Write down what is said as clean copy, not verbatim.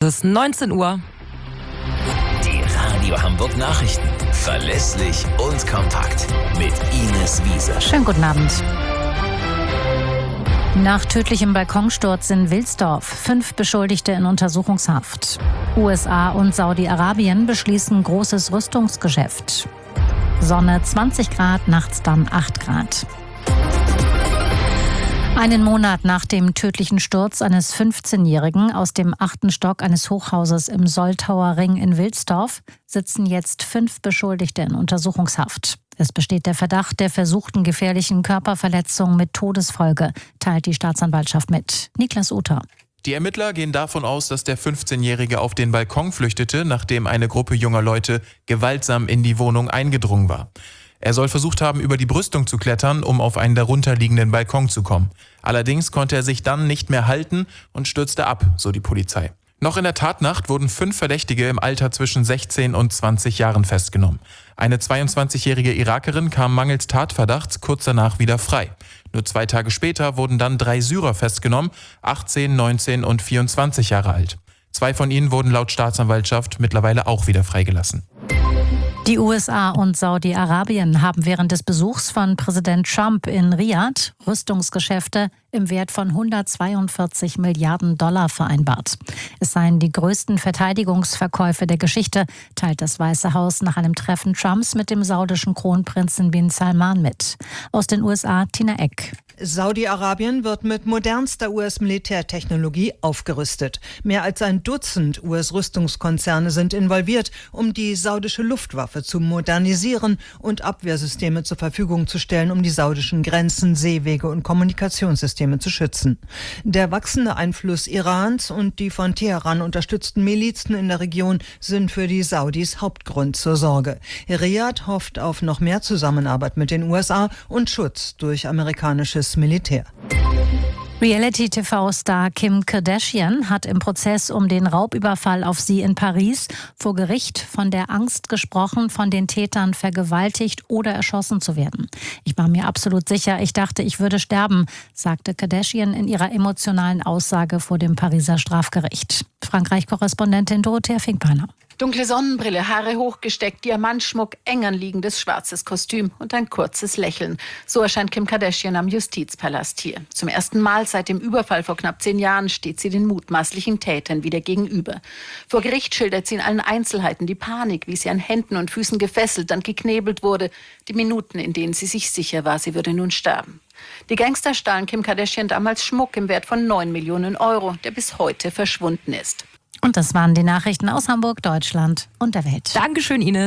ist 19 Uhr. Die Radio Hamburg Nachrichten. Verlässlich und kompakt. Mit Ines Wiese. Schönen guten Abend. Nach tödlichem Balkonsturz in Wilsdorf 5 Beschuldigte in Untersuchungshaft. USA und Saudi-Arabien beschließen großes Rüstungsgeschäft. Sonne 20 Grad, nachts dann 8 Grad. Einen Monat nach dem tödlichen Sturz eines 15-Jährigen aus dem 8. Stock eines Hochhauses im Soltauer Ring in Wilsdorf sitzen jetzt 5 Beschuldigte in Untersuchungshaft. Es besteht der Verdacht der versuchten gefährlichen Körperverletzung mit Todesfolge, teilt die Staatsanwaltschaft mit. Niklas Uter. Die Ermittler gehen davon aus, dass der 15-Jährige auf den Balkon flüchtete, nachdem eine Gruppe junger Leute gewaltsam in die Wohnung eingedrungen war. Er soll versucht haben, über die Brüstung zu klettern, um auf einen darunterliegenden Balkon zu kommen. Allerdings konnte er sich dann nicht mehr halten und stürzte ab, so die Polizei. Noch in der Tatnacht wurden 5 Verdächtige im Alter zwischen 16 und 20 Jahren festgenommen. Eine 22-jährige Irakerin kam mangels Tatverdachts kurz danach wieder frei. Nur 2 Tage später wurden dann 3 Syrer festgenommen, 18, 19 und 24 Jahre alt. 2 von ihnen wurden laut Staatsanwaltschaft mittlerweile auch wieder freigelassen. Die USA und Saudi-Arabien haben während des Besuchs von Präsident Trump in Riad Rüstungsgeschäfte im Wert von 142 Milliarden Dollar vereinbart. Es seien die größten Verteidigungsverkäufe der Geschichte, teilt das Weiße Haus nach einem Treffen Trumps mit dem saudischen Kronprinzen Bin Salman mit. Aus den USA Tina Eck. Saudi-Arabien wird mit modernster US-Militärtechnologie aufgerüstet. Mehr als ein Dutzend US-Rüstungskonzerne sind involviert, um die saudische Luftwaffe zu modernisieren und Abwehrsysteme zur Verfügung zu stellen, um die saudischen Grenzen, Seewege und Kommunikationssysteme zu schützen. Der wachsende Einfluss Irans und die von Teheran unterstützten Milizen in der Region sind für die Saudis Hauptgrund zur Sorge. Riad hofft auf noch mehr Zusammenarbeit mit den USA und Schutz durch amerikanisches Militär. Reality-TV-Star Kim Kardashian hat im Prozess um den Raubüberfall auf sie in Paris vor Gericht von der Angst gesprochen, von den Tätern vergewaltigt oder erschossen zu werden. Ich war mir absolut sicher, ich dachte, ich würde sterben, sagte Kardashian in ihrer emotionalen Aussage vor dem Pariser Strafgericht. Frankreich-Korrespondentin Dorothea Finkbeiner. Dunkle Sonnenbrille, Haare hochgesteckt, Diamantschmuck, eng anliegendes schwarzes Kostüm und ein kurzes Lächeln. So erscheint Kim Kardashian am Justizpalast hier. Zum ersten Mal seit dem Überfall vor knapp 10 Jahren steht sie den mutmaßlichen Tätern wieder gegenüber. Vor Gericht schildert sie in allen Einzelheiten die Panik, wie sie an Händen und Füßen gefesselt, dann geknebelt wurde. Die Minuten, in denen sie sich sicher war, sie würde nun sterben. Die Gangster stahlen Kim Kardashian damals Schmuck im Wert von 9 Millionen Euro, der bis heute verschwunden ist. Und das waren die Nachrichten aus Hamburg, Deutschland und der Welt. Dankeschön, Ines.